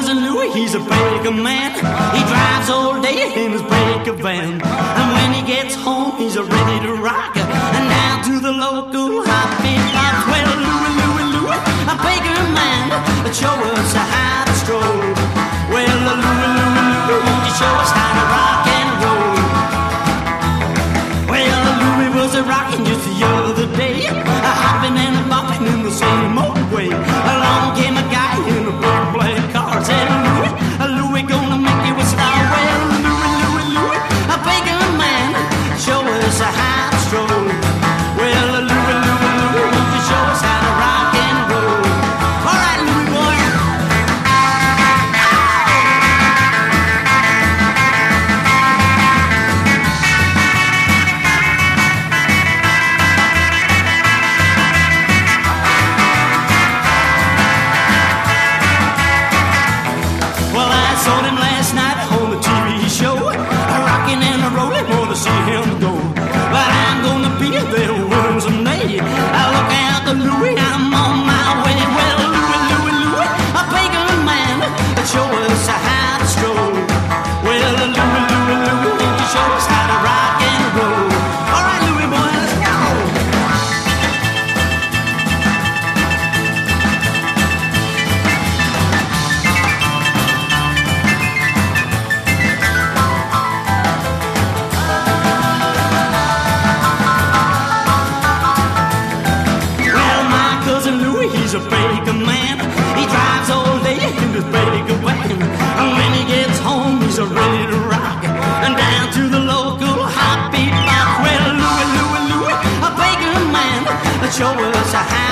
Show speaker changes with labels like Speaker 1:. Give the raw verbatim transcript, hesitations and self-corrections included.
Speaker 1: cousin Louie, he's a baker man. He drives all day in his baker van. And when he gets home, he's ready to rock. And down to the local hot-beat box. Well, Louie, Louie, Louie, a baker man, show us how to stroll. Well, Louie, Louie, Louie, won't you show us how to rock and roll? Well, Louie was a rockin' just the other day, a hopping and a bopping in the same old way. Along came a guy in a big black car, said, Louie, Louie gonna make you a star. Well, Louie, Louie, Louie, a baker man, show us how to stroll. Well, Louie, Louie, Louie, won't you show us how to rock and roll? All right, Louie boy. Well, I saw him last night on the T V show, rocking and rolling, more to see him go. But I'm gonna be there with someday. I look out the Louie, I'm on my way. Well, Louie, Louie, Louie, a baker man, show us how to stroll. Well, Louie, Louie, Louie, won't you show us how to rock and roll? All right, Louie boy, let's go. He's a baker man. He drives all day in his baker van. And when he gets home, he's ready to rock. And down to the local hot beat box. Well, Louie, Louie, Louie, a baker man, show us how